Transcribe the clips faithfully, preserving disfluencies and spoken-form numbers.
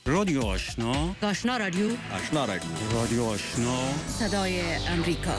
رادیو آشنا، آشنا رادیو، آشنا رادیو، رادیو آشنا، صدای امریکا.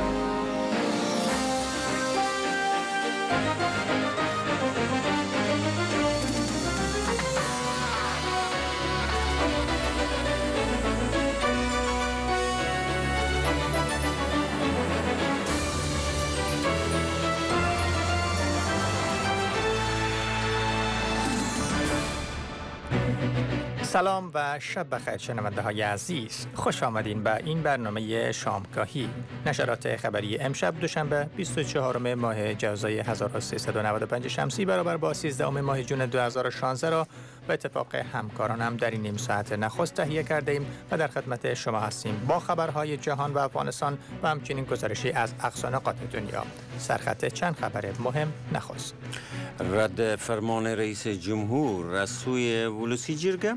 سلام و شب بخیر شنونده های عزیز، خوش آمدین به این برنامه شامگاهی. نشرات خبری امشب دوشنبه بیست و چهارم ماه جوزای هزار و سیصد و نود و پنج شمسی برابر با سیزدهم ماه جون دو هزار و شانزده را به اتفاق همکارانم در این نیم ساعت نخست تهیه کرده ایم و در خدمت شما هستیم با خبرهای جهان و افغانستان و همچنین گزارشی از اقصا نقاط دنیا. سرخط چند خبر مهم نخست. رد فرمان رئیس جمهور از سوی ولوسی جرگه،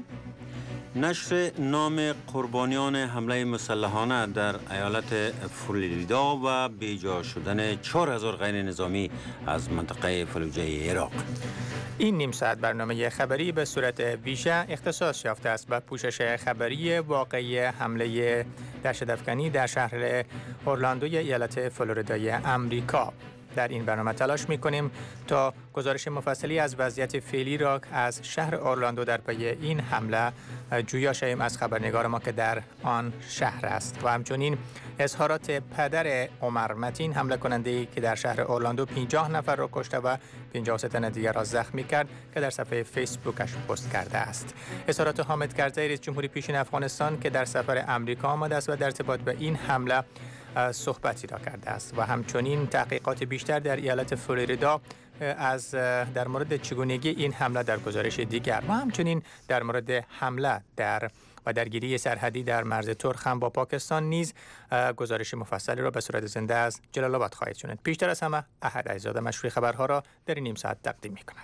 نشر نام قربانیان حمله مسلحانه در ایالت فلوریدا و بیجا شدن چهار هزار غیر نظامی از منطقه فلوجه عراق. این نیم ساعت برنامه خبری به صورت ویژه اختصاص یافته است به پوشش خبری واقعی حمله دهشت‌افکنی در شهر اورلاندوی ایالت فلوریدای امریکا. در این برنامه تلاش می‌کنیم تا گزارش مفصلی از وضعیت فعلی را از شهر اورلاندو در پی این حمله جویا شویم از خبرنگار ما که در آن شهر است و همچنین اظهارات پدر عمر متین، حمله کننده‌ای که در شهر اورلاندو پنجاه نفر را کشته و پنجاه و سه تن دیگر را زخمی کرد که در صفحه فیسبوکش پست کرده است. اظهارات حامد کرزی، رئیس جمهوری پیشین افغانستان که در سفر امریکا آمده است و در ارتباط به این حمله صحبتی را کرده است و همچنین تحقیقات بیشتر در ایالت فلوریدا از در مورد چگونگی این حمله در گزارش دیگر و همچنین در مورد حمله در و درگیری سرحدی در مرز ترخم با پاکستان نیز گزارش مفصلی را به صورت زنده از جلال آباد خواهید شنید. پیشتر از همه احد علیزاده مشروع خبرها را در این نیم ساعت تقدیم می‌کند.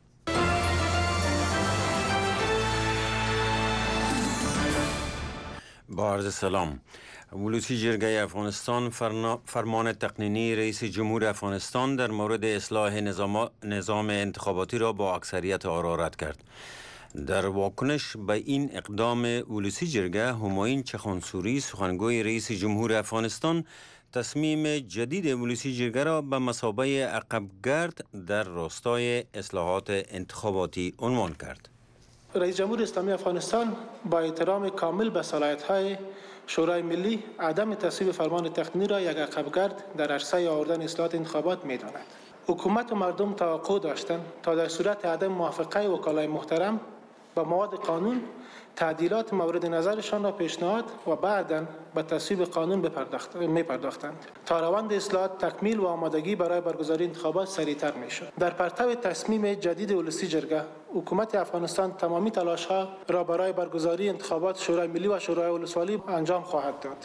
با عرض سلام. ولوسی جرگه افغانستان فرمان تقنینی رئیس جمهور افغانستان در مورد اصلاح نظام, نظام انتخاباتی را با اکثریت آرا رد کرد. در واکنش به این اقدام ولوسی جرگه، همایون چخانسوری، سخنگوی رئیس جمهور افغانستان، تصمیم جدید ولوسی جرگه را به مثابه عقبگرد در راستای اصلاحات انتخاباتی عنوان کرد. رئیس جمهور اسلامی افغانستان با احترام کامل به صلاحیت‌های شورای ملی عدم تصویب فرمان تقنینی را یک عقبگرد در عرصه آوردن اصلاحات انتخابات می‌داند. حکومت و مردم توقع داشتند تا در صورت عدم موافقه وکلای محترم با مواد قانون تعدیلات مورد نظرشان را پیشنهاد و بعداً به تصویب قانون می‌پرداختند تا روند اصلاحات تکمیل و آمادگی برای برگزاری انتخابات سریعتر می‌شد. در پرتو تصمیم جدید ولوسی جرگه، حکومت افغانستان تمامی تلاش‌ها را برای برگزاری انتخابات شورای ملی و شورای ولسوالی انجام خواهد داد.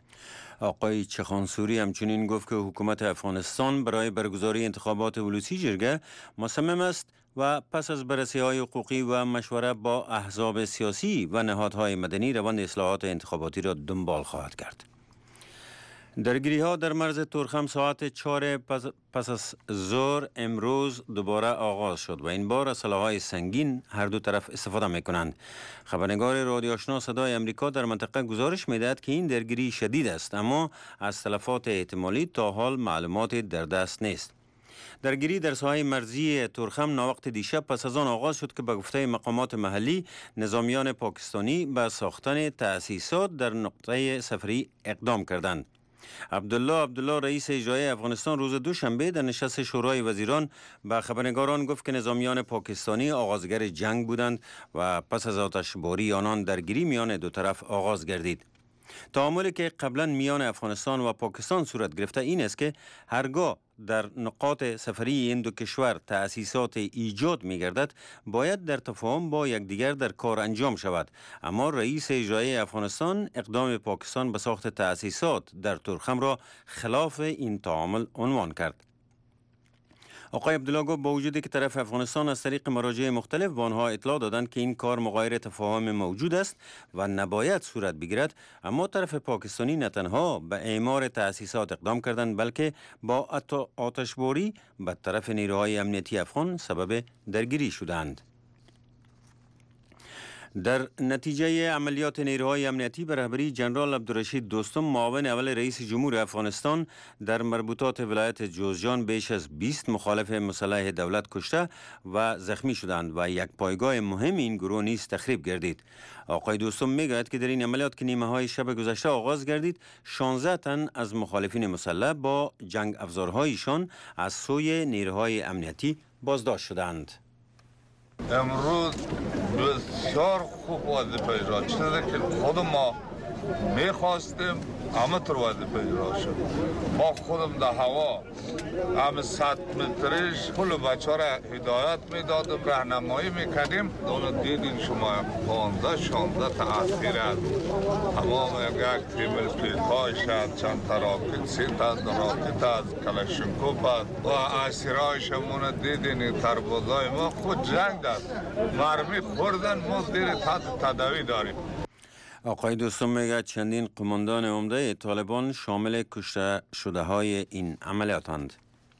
آقای چخانسوری همچنین گفت که حکومت افغانستان برای برگزاری انتخابات ولوسی جرگه مصمم است و پس از بررسی‌های حقوقی و مشوره با احزاب سیاسی و نهادهای مدنی روند اصلاحات انتخاباتی را دنبال خواهد کرد. درگیری‌ها در مرز ترخم ساعت چهار پس, پس از ظهر امروز دوباره آغاز شد و این بار از سلاح‌های سنگین هر دو طرف استفاده می‌کنند. خبرنگار رادیو آشنا صدای امریکا در منطقه گزارش می‌دهد که این درگیری شدید است، اما از تلفات احتمالی تا حال معلوماتی در دست نیست. درگیری در ساحه مرزی ترخم ناوقت دیشب پس از آن آغاز شد که به گفته مقامات محلی نظامیان پاکستانی به ساختن تأسیسات در نقطه سفری اقدام کردند. عبدالله عبدالله رئیس اجرایی افغانستان روز دوشنبه در نشست شورای وزیران به خبرنگاران گفت که نظامیان پاکستانی آغازگر جنگ بودند و پس از آتشباری آنان درگیری میان دو طرف آغاز گردید. تعاملی که قبلا میان افغانستان و پاکستان صورت گرفته این است که هرگاه در نقاط سفری این دو کشور تأسیسات ایجاد می گردد باید در تفاهم با یکدیگر در کار انجام شود، اما رئیس اجرایی افغانستان اقدام پاکستان به ساخت تأسیسات در ترخم را خلاف این تعامل عنوان کرد. آقای عبدالله گفت با وجودی که طرف افغانستان از طریق مراجع مختلف به آنها اطلاع دادند که این کار مغایر تفاهم موجود است و نباید صورت بگیرد، اما طرف پاکستانی نه تنها به اعمار تأسیسات اقدام کردند بلکه با آتشباری به طرف نیروهای امنیتی افغان سبب درگیری شدند. در نتیجه عملیات نیروهای امنیتی به رهبری جنرال عبدالرشید دوستم معاون اول رئیس جمهور افغانستان در مربوطات ولایت جوزجان بیش از بیست مخالف مسلح دولت کشته و زخمی شدند و یک پایگاه مهم این گروه نیز تخریب گردید. آقای دوستم میگوید که در این عملیات که نیمه های شب گذشته آغاز گردید، شانزده تن از مخالفین مسلح با جنگ افزارهایشان از سوی نیروهای امنیتی بازداشت شدند. امروز بسیار خوب وظیفه اجرا شده که خود ما میخواستیم همه طور وظیفه اجرا شد. ما خودم در هوا همه صد مترش کل بچه ها را هدایت میدادیم، راهنمایی میکردیم. اون دیدین شما پانزده شانزده تأثیر از تمام یک تیمل پیت های شد، چند تا راکت، سی تا راکت از کلاشینکوف و اسیرهایش همون دیدین. تربازای ما خود جنگ داد، مرمی خوردن، ما زیر تحت تداوی داریم. آقای دوستم میگه چندین قماندان عمده طالبان شامل کشته شده های این عملیاتند.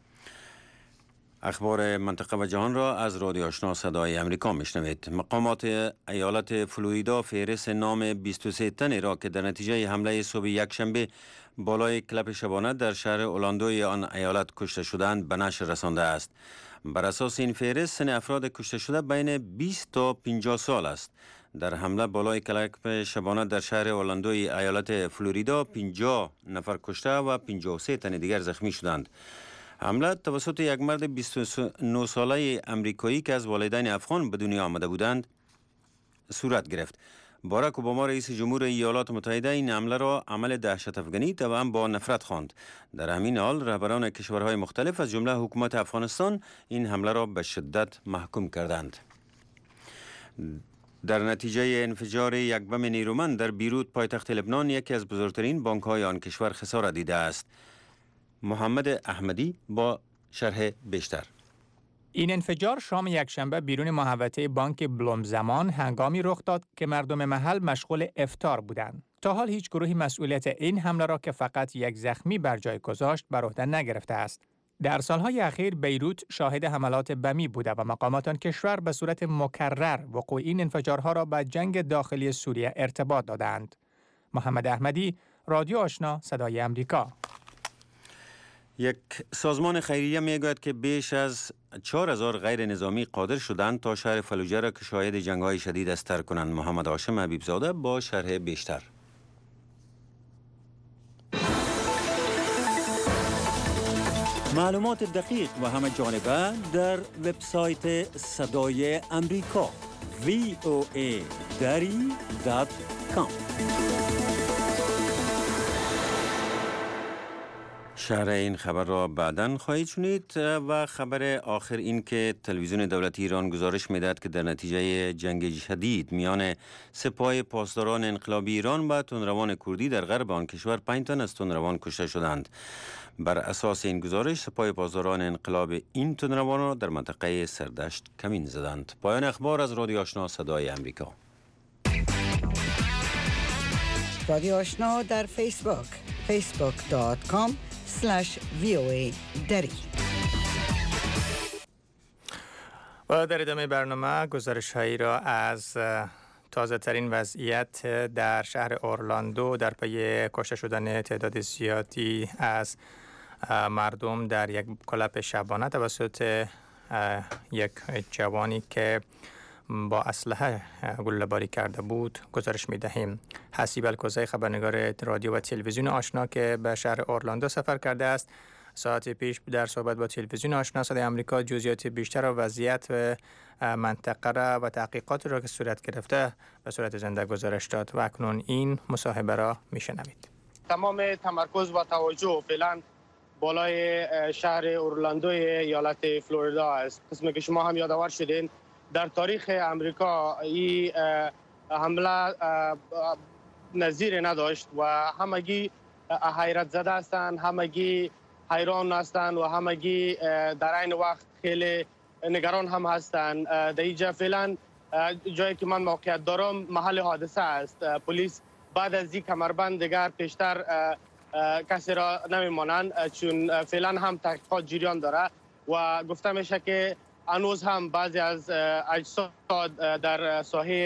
اخبار منطقه و جهان را از رادیو آشنا صدای امریکا میشنوید. مقامات ایالت فلوریدا فهرست نام بیست و سه تنی را که در نتیجه حمله صبح یکشنبه بالای کلب شبانه در شهر اورلاندوی آن ایالت کشته شدند به نشر رسانده است. بر اساس این فهرست سن افراد کشته شده بین بیست تا پنجاه سال است. در حمله بالای کلب شبانه در شهر اورلاندوی ایالت فلوریدا پنجاه نفر کشته و پنجاه و سه تن دیگر زخمی شدند. حمله توسط یک مرد بیست و نه ساله امریکایی که از والدین افغان به دنیا آمده بودند صورت گرفت. باراک اوباما رئیس جمهور ایالات متحده این حمله را عمل دهشت افغانی توأم با نفرت خواند. در همین حال رهبران کشورهای مختلف از جمله حکومت افغانستان این حمله را به شدت محکوم کردند. در نتیجه انفجار یک بم نیرومند در بیروت پایتخت لبنان یکی از بزرگترین بانک‌های آن کشور خسارت دیده است. محمد احمدی با شرح بیشتر. این انفجار شام یکشنبه بیرون محوطه بانک بلوم زمان هنگامی رخ داد که مردم محل مشغول افطار بودند. تا حال هیچ گروهی مسئولیت این حمله را که فقط یک زخمی بر جای گذاشت بر عهده نگرفته است. در سالهای اخیر بیروت شاهد حملات بمی بوده و مقامات آن کشور به صورت مکرر وقوع این انفجارها را به جنگ داخلی سوریه ارتباط دادند. محمد احمدی، رادیو آشنا صدای امریکا. یک سازمان خیریه میگوید که بیش از چهار هزار غیر نظامی قادر شدند تا شهر فلوجه را که شاهد جنگ‌های شدید است ترک کنند. محمد هاشم حبیبزاده با شرح بیشتر. معلومات دقیق و همه جانبه در وبسایت صدای امریکا وی او ای دری دات کام. شرح این خبر را بعداً خواهید شنید. و خبر آخر این که تلویزیون دولتی ایران گزارش می‌دهد که در نتیجه جنگ شدید میان سپاه پاسداران انقلابی ایران و تندروان کردی در غرب آن کشور پنج تن از تندروان کشته شدند. بر اساس این گزارش سپاه پاسداران انقلاب این تندروان را در منطقه سردشت کمین زدند. پایان اخبار از رادیو آشنا صدای امریکا. رادیو آشنا در فیسبوک فیسبوک دات کام سلش وی او ای دری. و در ادامه برنامه گزارش هایی را از تازه ترین وضعیت در شهر اورلاندو در پی کشته شدن تعداد زیادی از مردم در یک کلپ شبانه توسط یک جوانی که با اسلحه گله‌باری کرده بود گزارش می‌دهیم. حسیب الکوزی خبرنگار رادیو و تلویزیون آشنا که به شهر اورلاندو سفر کرده است ساعت پیش در صحبت با تلویزیون آشنا صدای آمریکا جزئیات بیشتر و وضعیت و منطقه را و تحقیقات را که صورت گرفته به صورت زنده گزارش داد و اکنون این مصاحبه را میشنوید. تمام تمرکز و توجه فعلا بالای شهر اورلاندوی ایالت فلوریدا است. قسمی که شما هم یادآور شدین در تاریخ امریکا این حمله نظیر نداشت و همگی حیرت زده هستند، همگی حیران هستند و همگی در این وقت خیلی نگران هم هستند. در اینجا فعلا جایی که من موقعیت دارم محل حادثه است. پلیس بعد از این کمربند دیگر پیشتر کسی را نمیمانند چون فعلا هم تحقیقات جریان داره و گفته میشه که هنوز هم بعضی از اجساد در ساحه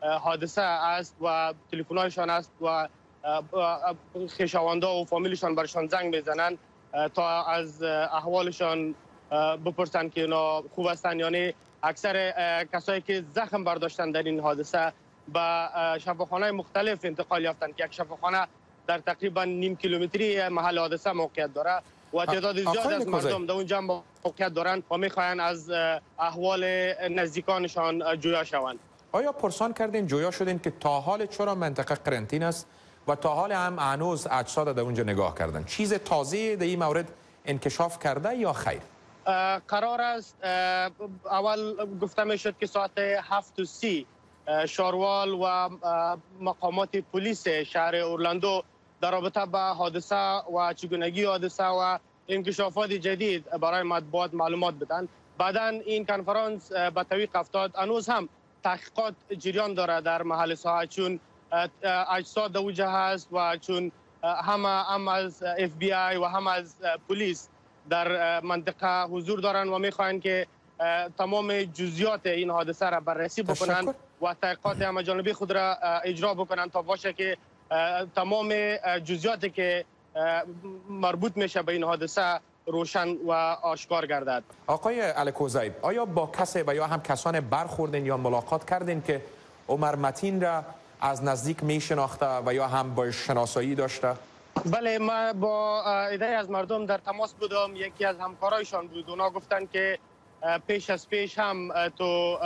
حادثه است و تلفن‌هایشان است و خویشاوندان و فامیلشان برشان زنگ میزنن تا از احوالشان بپرسن که اینا خوب هستن. یعنی اکثر کسایی که زخم برداشتن در این حادثه به شفاخانه مختلف انتقال یافتن که یک شفاخانه در تقریبا نیم کیلومتری محل حادثه موقعیت داره و تعداد زیاد از مردم در اونجا موقعیت دارند و میخواین از احوال نزدیکانشان جویا شوند. آیا پرسان کردین جویا شدین که تا حال چرا منطقه قرنطین است و تا حال هم هنوز اجساد در اونجا نگاه کردن؟ چیز تازه در این مورد انکشاف کرده یا خیر؟ قرار است اول گفته میشد که ساعت هفت و سی شاروال و مقامات پلیس شهر اورلاندو در رابطه با حادثه و چگونگی حادثه و انکشافات جدید برای مطبوعات معلومات بدن. بعدا این کنفرانس به طریق افتاد. هنوز هم تحقیقات جریان داره در محل ساحه، چون اجساد در اوجه هست و چون هم هم از اف بی آی و هم از پلیس در منطقه حضور دارن و میخواین که تمام جزئیات این حادثه را بررسی بکنن و تحقیقات همه‌جانبه خود را اجرا بکنن تا باشه که تمام جزئیاتی که مربوط میشه به این حادثه روشن و آشکار گردد. آقای الکوزی، آیا با کسی و یا هم کسان برخوردین یا ملاقات کردین که عمر متین را از نزدیک میشناخته و یا هم با شناسایی داشته؟ بله، ما با عده از مردم در تماس بودم. یکی از همکارایشان بود. اونا گفتن که پیش از پیش هم تو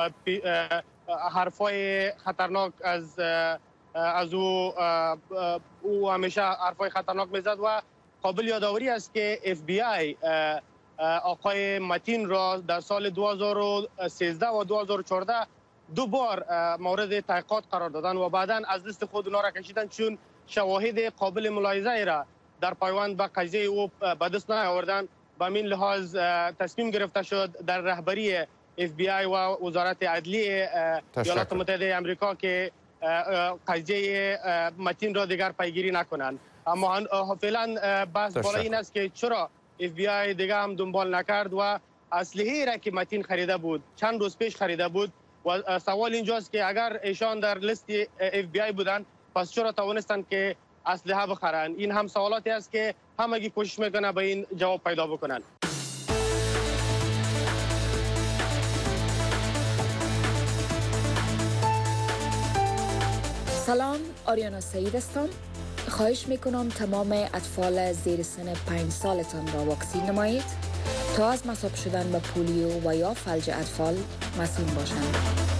حرفای خطرناک از از او او همیشه حرفای خطرناک میزد و قابل یادآوری است که اف بی آی آقای متین را در سال دو هزار و سیزده و دو هزار و چهارده دو بار مورد تحقیقات قرار دادن و بعدا از لیست خود اونا را کشیدن، چون شواهد قابل ملاحظه را در پیوند به قضیه او به دست نیاوردن. به همین لحاظ تصمیم گرفته شد در رهبری اف بی آی و وزارت عدلیه ایالات متحده آمریکا که قضیه متین را دیگر پیگیری نکنند. اما فعلا بحث بالا این است که چرا اف بی آی دیگر هم دنبال نکرد و اسلحه‌ای را که متین خریده بود چند روز پیش خریده بود و سوال اینجاست که اگر ایشان در لیست اف بی آی بودند پس چرا توانستند که اسلحه بخرند؟ این هم سوالاتی است که همگی کوشش میکنه به این جواب پیدا بکنن. سلام، آریانا سعید هستم. خواهش میکنم تمام اطفال زیر سن پنج سالتان را واکسین نمایید تا از مصاب شدن به پولیو و یا فلج اطفال مسئول باشند.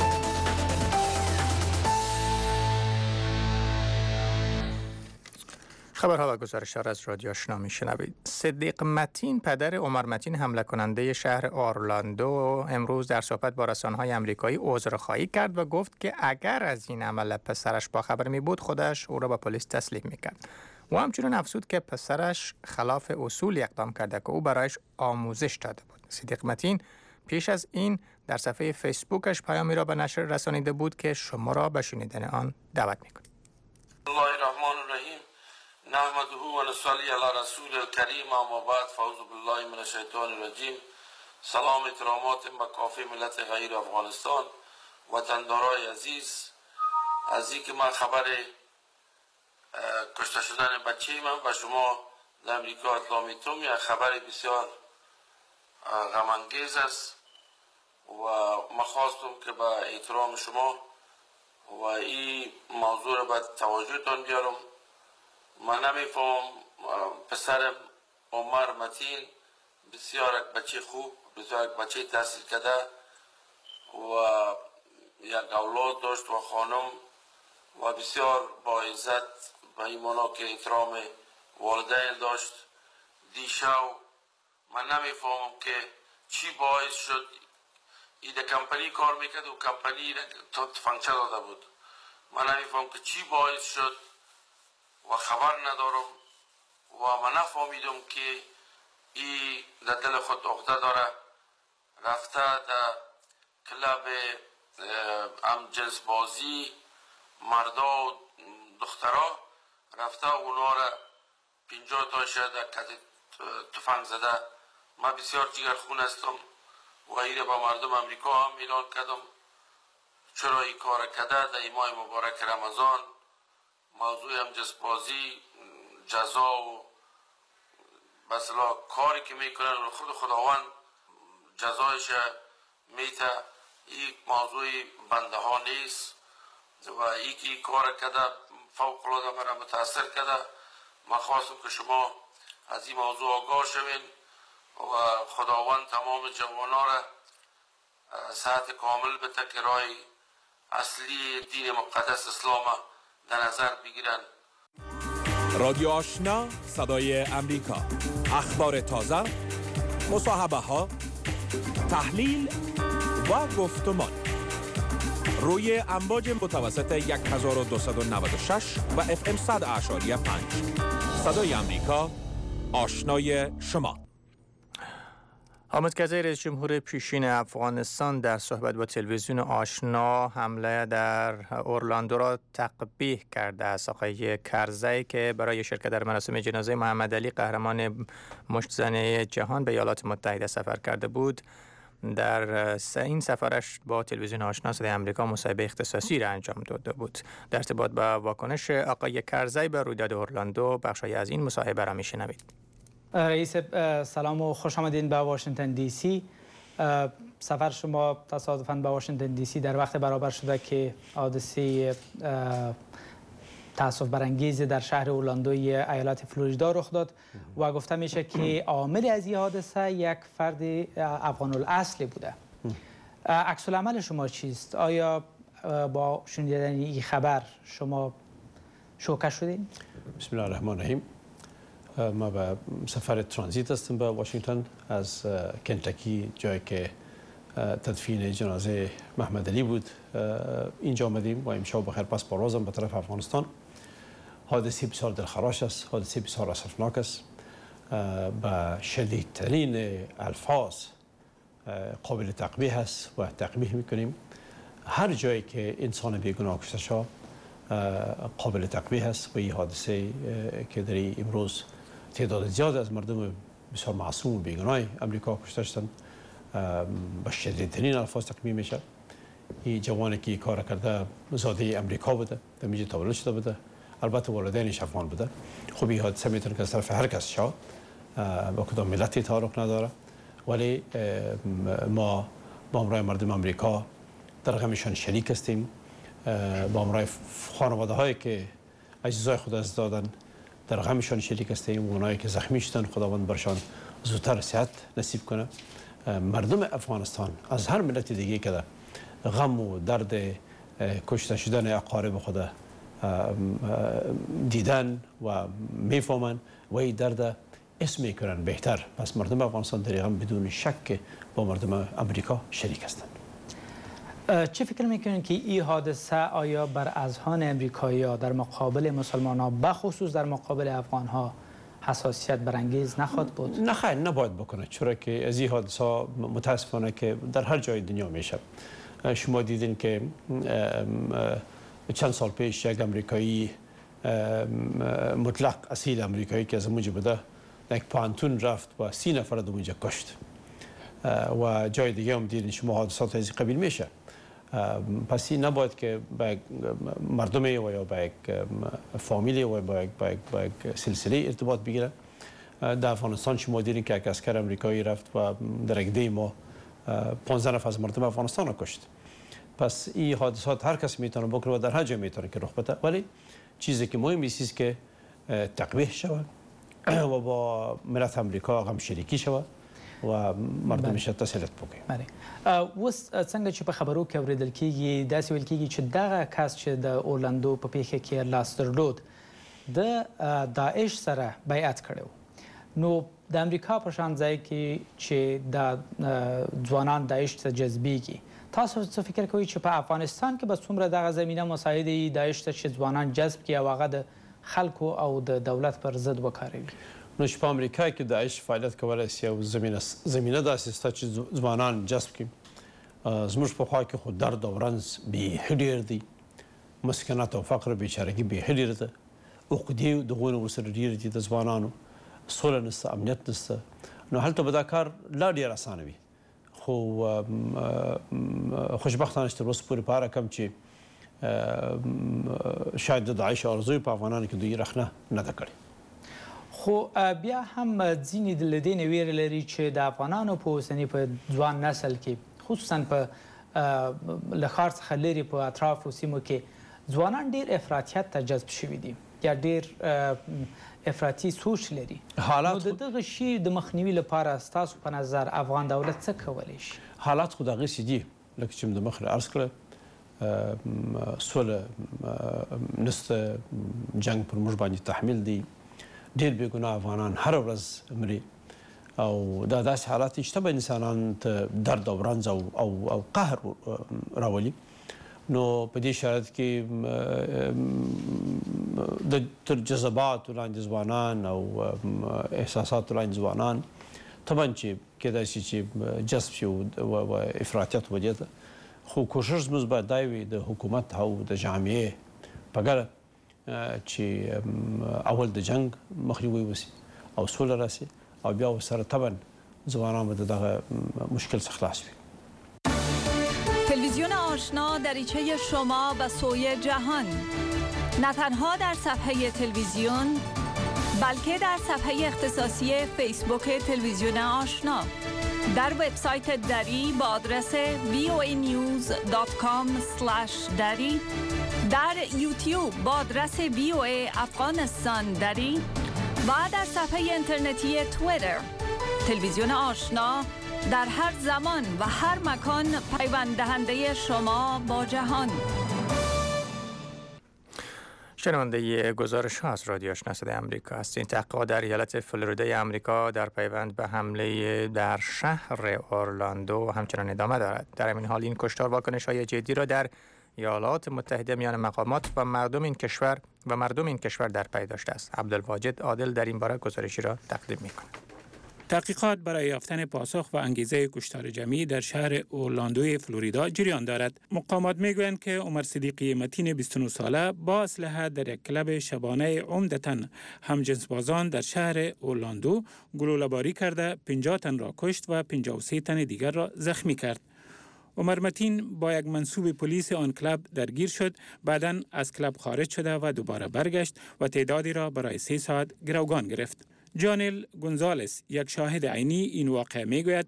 خبرها و گزارش‌ها را از رادیو آشنا میشنوید. صدیق متین پدر عمر متین حمله کننده شهر اورلاندو امروز در صحبت با رسانه‌های آمریکایی عذرخواهی کرد و گفت که اگر از این عمل پسرش باخبر می بود خودش او را به پلیس تسلیم میکرد. و همچنین افزود که پسرش خلاف اصول اقدام کرده که او برایش آموزش داده بود. صدیق متین پیش از این در صفحه فیسبوکش پیامی را به نشر رسانیده بود که شما را به شنیدن آن دعوت می‌کنم. الله الرحمن الرحیم. نحمده و نصلی علی رسول الکریم. اما بعد فاعوذ بالله من الشیطان الرجیم. سلام احترامات مکافی ملت غیر افغانستان، وطندارای عزیز. از اینکه من خبر کشته شدن بچه من و شما در امریکا اطلاع میتونم، یک خبر بسیار غم انگیز است و من خواستم که با احترام شما و این موضوع را به توجهتان بیارم. من نمیفهم پسر عمر متین بسیار یک بچه خوب، بسیار یک بچه تحصیل کرده و یک اولاد داشت و خانم و بسیار با عزت و ایمانا که احترام والدین داشت. دیشب من نمیفهمم که چی باعث شد ایده کمپانی کار میکرد و کمپانی تفنگچه داده بود. من نمیفهمم که چی باعث شد و خبر ندارم و من نفهمیدم که ای در دل خود عقده داره رفته در کلاب ام جنس بازی مردا و دخترها رفته اونا را پینجا تا شاید کت تفنگ زده. من بسیار جگر خون هستم و ایره با مردم امریکا هم اعلان کردم، چرا این کار کرده در این ماه مبارک رمضان. موضوع هم جسبازی، جزا و مثلا کاری که میکنن خود خداوند جزایش میته. این موضوع بنده ها نیست و ای که این کار کرده فوق العاده مرا متاثر کرده. من خواستم که شما از این موضوع آگاه شوین و خداوند تمام جوانان را صحت کامل بده که راه اصلی دین مقدس اسلام در نظر بگیرن. رادیو آشنا، صدای امریکا، اخبار تازه، مصاحبه ها، تحلیل و گفتمان روی امواج متوسط هزار و دویست و نود و شش و اف ام صد اعشاری پنج. صدای امریکا، آشنای شما. حامد کرزی رئیس جمهور پیشین افغانستان در صحبت با تلویزیون آشنا حمله در اورلاندو را تقبیح کرده است. آقای کرزی که برای شرکت در مراسم جنازه محمد علی قهرمان مشت‌زن جهان به ایالات متحده سفر کرده بود، در این سفرش با تلویزیون آشنا صدای امریکا مصاحبه اختصاصی را انجام داده بود. در ارتباط با واکنش آقای کرزی به رویداد اورلاندو بخشی از این مصاحبه را میشنوید. رئیس سلام و خوش آمدین به واشنگتن دی سی. سفر شما تصادفاً به واشنگتن دی سی در وقت برابر شده که حادثه تأسف برانگیز در شهر اورلاندوی ایالت فلوریدا رخ داد و گفته میشه که عامل از این حادثه یک فرد افغان الاصل بوده. عکس العمل شما چیست؟ آیا با شنیدن این خبر شما شوکه شدین؟ بسم الله الرحمن الرحیم. ما به سفر ترانزیت هستم به واشنگتن از کنتاکی، جایی که تدفین جنازه محمد علی بود. اینجا آمدیم و امشب بخیر پس پروازم به طرف افغانستان. حادثه بسیار دلخراش است، حادثه بسیار اسفناک است. به شدیدترین الفاظ قابل تقبیح است و تقبیح میکنیم. هر جایی که انسان بیگناه کشته شد قابل تقبیح است و این حادثه که در امروز تعداد زیاد از مردم بسیار معصوم و بیگناه امریکا کشته شدند با شدیدترین الفاظ تقبیح میشه. این جوانی که کار کرده زاده امریکا بوده، در اینجا تولد شده بوده، البته والدینش افغان بوده. خب این حادثه میتونه که از طرف هر کس شد، با کدام ملتی تعلق نداره، ولی ما با امرای مردم امریکا در غمشان شریک هستیم. با امرای خانواده هایی که اجزای خود از دادن در غمشان شریک هستیم. اونایی که زخمی شدن خداوند برشان زودتر صحت نصیب کنه. مردم افغانستان از هر ملت دیگه که غم و درد کشته شدن اقارب خود دیدن و میفهمن و این درد اسم میکنن بهتر. پس مردم افغانستان در غم بدون شک با مردم امریکا شریک هستند. چه فکر میکنین که این حادثه آیا بر اذهان امریکایی‌ها در مقابل مسلمان‌ها بخصوص در مقابل افغان‌ها حساسیت برانگیز نخواهد بود؟ نه خیر، نباید بکنه، چرا که از این حادثه متاسفانه که در هر جای دنیا میشه. شما دیدین که چند سال پیش یک امریکایی مطلق اصیل امریکایی که از اونجا بوده یک پانتون رفت و سی نفر از اونجا کشت و جای دیگه هم دیدین شما حادثات از این قبیل میشه. پس این نباید که با مردمی و یا با یک فامیلی و با یک, با یک, با یک سلسله ارتباط بگیره. در افغانستان شما دیدین که یک اسکر امریکایی رفت و در یک دی ما پانزده نفر از مردم افغانستان رو کشت. پس این حادثات هر کس میتونه بکنه و در هر جای میتونه که رخ بده، ولی چیزی که مهم است که تقبیح شود و با ملت امریکا غم شریکی شود و مردمش تسهیلات بکنه. بله. وس څنګه چې په خبرو کې اوریدل کیږي داسې ویل کیږي چې دغه کس چې د اورلاندو په پیښه کې لاس درلود د داعش سره بیعت کړو، نو د امریکا په شان ځای کې چې د ځوانان داعش ته جذبېږي، تاسو څه فکر کوئ چې په افغانستان کې به څومره دغه زمینه مساعدې داعش ته چې ځوانان جذب کړي او هغه د خلکو او د دولت پر ضد وکاروي؟ نو چې په امریکا کې داعش فعالیت کولی شي او زمینه زمینه داسې شته چې ځوانان جذب کړي. زموږ په خوا کې خو درد او رنځ بیخي ډېر دی، مسکنات او فقر بیچارګي بیخي ډېره ده، عقدې دغونه ورسره ډېرې دي د ځوانانو، سوله نشته، امنیت نشته. نو هلته به دا کار لا ډېر اسانه وي، خو خو خوشبختانه تر اوسه پورې په هر رقم چې شاید د داعش ارزوی په افغانانو کې دوی رخنه نه ده کړې. خو بیا هم ځینې د دې نه ویره لري چې د افغانانو په اوسني په ځوان نسل کې خصوصا په له ښار څخه لرې په اطرافو سیمو کې ځوانان ډېر افراطیت ته جذب شوي دي یا ډېر افراطي سوچ لري. نو د دغه شي د مخنیوي لپاره ستاسو په نظر افغان دولت څه کولی شي؟ حالات خو دغسې دي لکه چې د مخکې عرض کړه سوله نسته، جنګ پر موږ باندې تحمیل دی، ډېر بې ګناه افغانان هره ورځ مري او دا داسې حالات دي چې طبعا انسانان ته درد او رنځ او او قهر راولي. نو په دې شرایط کې د تر جذباتو لاندې ځوانان او احساساتو لاندې ځوانان طبعا چې کېدای شي چې جذب شي او افراطیت ودې ته، خو کوشش زموږ باید دا وي د حکومت او د جامعې په ګډه چې اول د جنګ مخنیوی وشي او سوله راسي او بیا ورسره طبعا ځوانان به د دغه مشکل څخه خلاص وي. تلویزیون آشنا دریچه شما به سوی جهان، نه تنها در صفحه تلویزیون بلکه در صفحه اختصاصی فیسبوک تلویزیون آشنا، در وبسایت دری با آدرس وی او ای نیوز دات کام اسلش دری، در یوتیوب با آدرس وی او ای افغانستان دری و در صفحه اینترنتی توییتر. تلویزیون آشنا در هر زمان و هر مکان پیوند دهنده شما با جهان. شنونده گزارش ها از رادیو آشنا صدای آمریکا هستین. تحقیقات در ایالت فلوریدای آمریکا در پیوند به حمله در شهر اورلاندو همچنان ادامه دارد. در همین حال این کشتار واکنش‌های جدی را در ایالات متحده میان مقامات و مردم این کشور و مردم این کشور در پی داشته است. عبدالواجد عادل در این باره گزارشی را تقدیم می‌کند. تحقیقات برای یافتن پاسخ و انگیزه کشتار جمعی در شهر اورلاندوی فلوریدا جریان دارد. مقامات میگویند که عمر صدیقی متین بیست و نه ساله با اسلحه در یک کلب شبانه عمدتاً همجنسبازان در شهر اورلاندو گلوله‌باری کرده پنجاه تن را کشت و پنجاه و سه تن دیگر را زخمی کرد. عمر متین با یک منصوب پلیس آن کلب درگیر شد، بعداً از کلب خارج شده و دوباره برگشت و تعدادی را برای سه ساعت گروگان گرفت. جانل گونزالس یک شاهد عینی این واقعه میگوید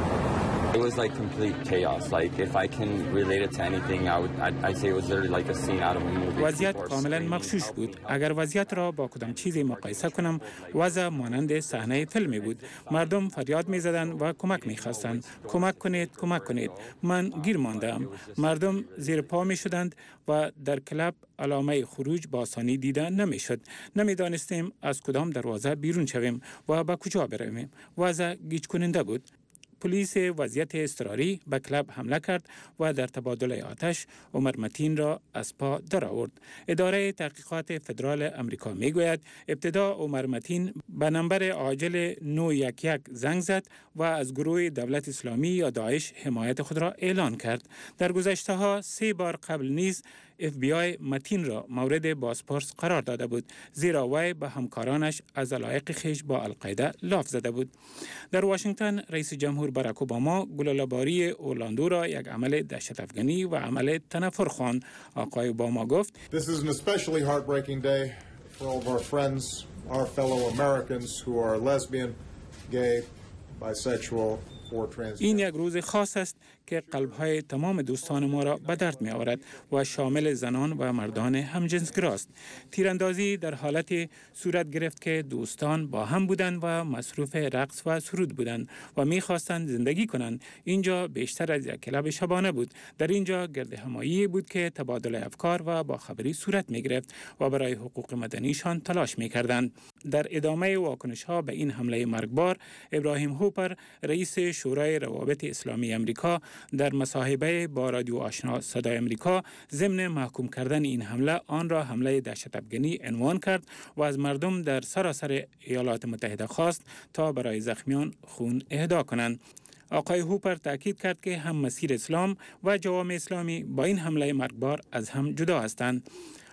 It was like complete chaos. Like if I can relate it to anything, I would I'd, I'd say it was literally like a scene out of a movie. وضعیت کاملا مغشوش بود. اگر وضعیت را با کدام چیزی مقایسه کنم، وضع مانند صحنه فیلمی بود. مردم فریاد می‌زدند و کمک می‌خواستند. کمک کنید، کمک کنید. من گیر ماندم. مردم زیر پا می‌شدند و در کلب علامه خروج با آسانی دیده نمی‌شد. نمی‌دانستیم از کدام دروازه بیرون شویم و به کجا برویم. وضع گیج کننده بود. پلیس وضعیت اضطراری به کلب حمله کرد و در تبادل آتش عمر متین را از پا درآورد. اداره تحقیقات فدرال امریکا میگوید ابتدا عمر متین به نمبر عاجل نه یک یک زنگ زد و از گروه دولت اسلامی یا داعش حمایت خود را اعلان کرد. در گذشته ها سه بار قبل نیز اف بی آی متین را مورد بازپرس قرار داده بود، زیرا وی به همکارانش از علایق خویش با القاعده لاف زده بود. در واشنگتن رئیس جمهور باراک اوباما گلوله‌باری اورلاندو را یک عمل دهشت افغانی و عمل تنفر خواند. آقای اوباما گفت This is an especially heartbreaking day for all of our friends, our fellow Americans who are lesbian, gay, bisexual. این یک روز خاص است که قلب‌های تمام دوستان ما را به درد می‌آورد و شامل زنان و مردان همجنسگراست. تیراندازی در حالت صورت گرفت که دوستان با هم بودند و مصروف رقص و سرود بودند و می‌خواستند زندگی کنند. اینجا بیشتر از یک کلب شبانه بود. در اینجا گرد همایی بود که تبادل افکار و باخبری صورت می‌گرفت و برای حقوق مدنیشان تلاش می‌کردند. در ادامه واکنش‌ها به این حمله مرگبار، ابراهیم هوپر رئیس شورای روابط اسلامی امریکا در مصاحبه با رادیو آشنا صدای امریکا ضمن محکوم کردن این حمله آن را حمله دهشت افغانی عنوان کرد و از مردم در سراسر ایالات متحده خواست تا برای زخمیان خون اهدا کنند. آقای هوپر تاکید کرد که هم مسیر اسلام و جوامع اسلامی با این حمله مرگبار از هم جدا هستند.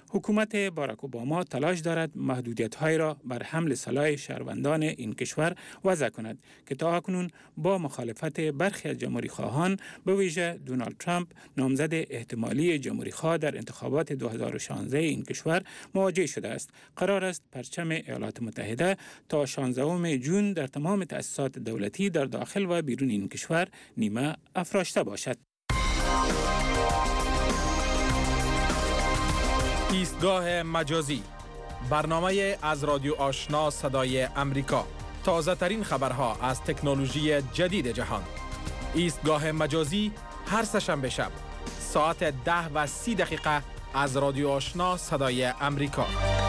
حکومت باراک اوباما تلاش دارد محدودیت‌های را بر حمل سلاح شهروندان این کشور وضع کند که تا اکنون با مخالفت برخی از جمهوری خواهان به ویژه دونالد ترامپ نامزد احتمالی جمهوری خواه در انتخابات دو هزار و شانزده این کشور مواجه شده است. قرار است پرچم ایالات متحده تا شانزدهم ژوئن در تمام تأسیسات دولتی در داخل و بیرون این کشور نیمه افراشته باشد. ایستگاه مجازی، برنامه از رادیو آشنا صدای امریکا. تازه ترین خبرها از تکنولوژی جدید جهان. ایستگاه مجازی هر سه‌شنبه شب ساعت ده و سی دقیقه از رادیو آشنا صدای امریکا.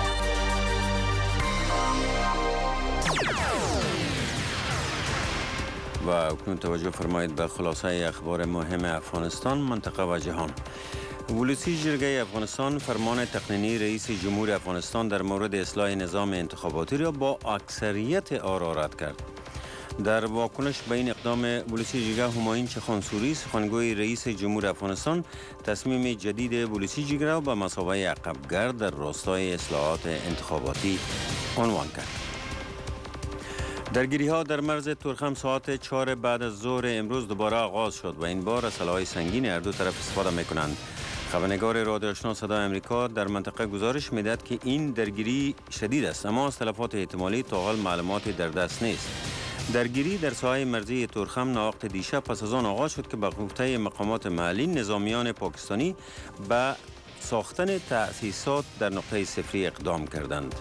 و اکنون توجه فرمایید به خلاصه اخبار مهم افغانستان، منطقه و جهان. ولوسی جرگه افغانستان فرمان تقنینی رئیس جمهور افغانستان در مورد اصلاح نظام انتخاباتی را با اکثریت آرا رد کرد. در واکنش به این اقدام ولوسی جرگه، همایون چخانسوری سخنگوی رئیس جمهور افغانستان تصمیم جدید ولوسی جرگه را به مثابه عقب‌گرد در راستای اصلاحات انتخاباتی عنوان کرد. درگیری ها در مرز تورخم ساعت چهار بعد از ظهر امروز دوباره آغاز شد و این بار از سلاح‌های سنگین هر دو طرف استفاده می‌کنند. خبرنگار رادیو آشنا صدای امریکا در منطقه گزارش می‌دهد که این درگیری شدید است، اما از تلفات احتمالی تا حال معلوماتی در دست نیست. درگیری در ساحه مرزی تورخم ناوقت دیشب پس از آن آغاز شد که به گفته مقامات محلی نظامیان پاکستانی به ساختن تأسیسات در نقطه صفری اقدام کردند.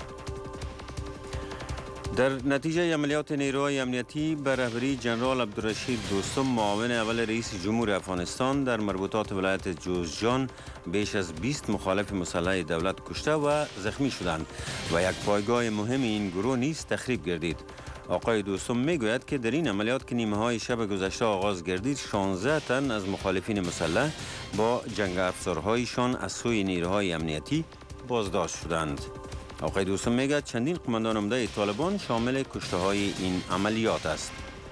در نتیجه عملیات نیروهای امنیتی به رهبری جنرال عبدالرشید دوستم، معاون اول رئیس جمهور افغانستان، در مربوطات ولایت جوزجان بیش از بیست مخالف مسلح دولت کشته و زخمی شدند و یک پایگاه مهم این گروه نیز تخریب گردید. آقای دوستم میگوید که در این عملیات که نیمه های شب گذشته آغاز گردید، شانزده تن از مخالفین مسلح با جنگ افزارهایشان از سوی نیروهای امنیتی بازداشت شدند. آقای دوستم میگه چندین قماندان عمده طالبان شامل کشته های این عملیات است.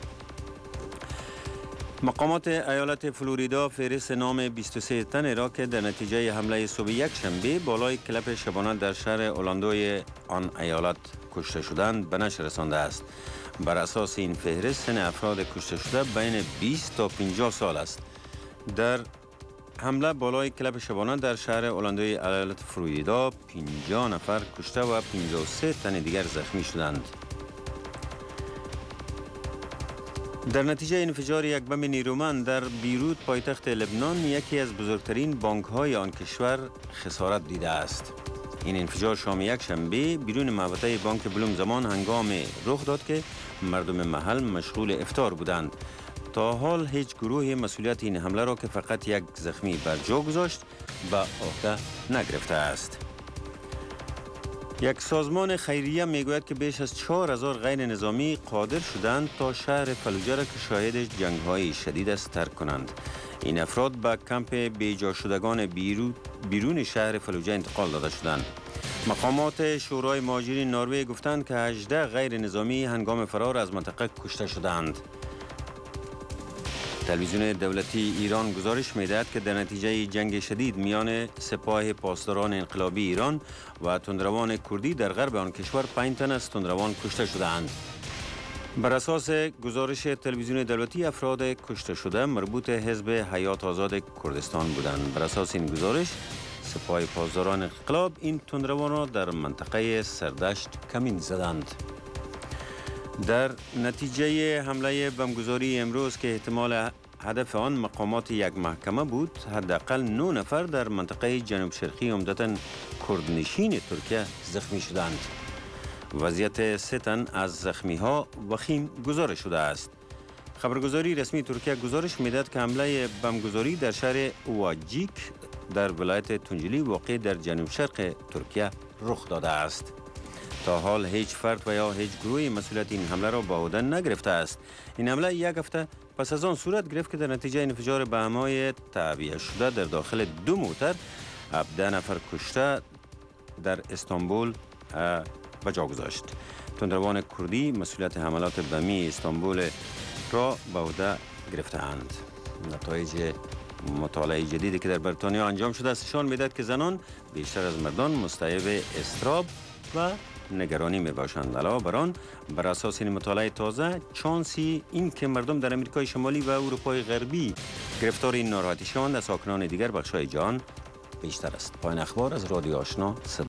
مقامات ایالت فلوریدا فهرست نام بیست و سه تن را که در نتیجه حمله صبح یک شنبه بالای کلب شبانه در شهر اورلاندوی آن ایالت کشته شدند به نشر رسانده است. بر اساس این فهرست سن افراد کشته شده بین بیست تا پنجاه سال است. در حمله بالای کلب شبانه در شهر اورلاندوی ایالت فلوریدا پنجاه نفر کشته و پنجاه و سه تن دیگر زخمی شدند. در نتیجه انفجار یک بم نیرومند در بیروت پایتخت لبنان، یکی از بزرگترین بانک‌های آن کشور خسارت دیده است. این انفجار شام یک شنبه بیرون محوطه بانک بلوم زمان هنگام رخ داد که مردم محل مشغول افطار بودند. تا حال هیچ گروه مسئولیت این حمله را که فقط یک زخمی بر جا گذاشت به عهده نگرفته است. یک سازمان خیریه میگوید که بیش از چهار هزار غیر نظامی قادر شدند تا شهر فلوجه را که شاهد جنگ‌های شدید است ترک کنند. این افراد به کمپ بیجا شدگان بیرون شهر فلوجه انتقال داده شدند. مقامات شورای مهاجرین نروژ گفتند که هجده غیر نظامی هنگام فرار از منطقه کشته شدند. تلویزیون دولتی ایران گزارش می‌دهد که در نتیجه جنگ شدید میان سپاه پاسداران انقلابی ایران و تندروان کردی در غرب آن کشور پنج تن از تندروان کشته شده‌اند. بر اساس گزارش تلویزیون دولتی، افراد کشته شده مربوط حزب حیات آزاد کردستان بودند. بر اساس این گزارش، سپاه پاسداران انقلاب این تندروان را در منطقه سردشت کمین زدند. در نتیجه حمله بمبگذاری امروز که احتمال هدف آن مقامات یک محکمه بود، حداقل نه نفر در منطقه جنوب شرقی عمدتاً کردنشین ترکیه زخمی شدند. وضعیت سه تن از زخمی ها وخیم گزارش شده است. خبرگزاری رسمی ترکیه گزارش میدهد که حمله بمبگذاری در شهر اواجیک در ولایت تونجلی واقع در جنوب شرق ترکیه رخ داده است. تا حال هیچ فرد و یا هیچ گروهی مسئولیت این حمله را به عهده نگرفته است. این حمله یک هفته پس از آن صورت گرفت که در نتیجه انفجار بم‌های تعبیه شده در داخل دو موتر هفده نفر کشته در استانبول به جا گذاشت. تندروان کردی مسئولیت حملات بمی استانبول را به عهده گرفته‌اند. نتایج مطالعه جدیدی که در بریتانیا انجام شده است نشان می‌دهد که زنان بیشتر از مردان مستعد اضطراب و نگرانی می باشند. علاوه بر آن بر اساس این مطالعه تازه چانسی این که مردم در امریکای شمالی و اروپای غربی گرفتار این ناراحتی شوند از ساکنان دیگر بخش‌های جهان بیشتر است. پایان اخبار از رادیو آشنا صدای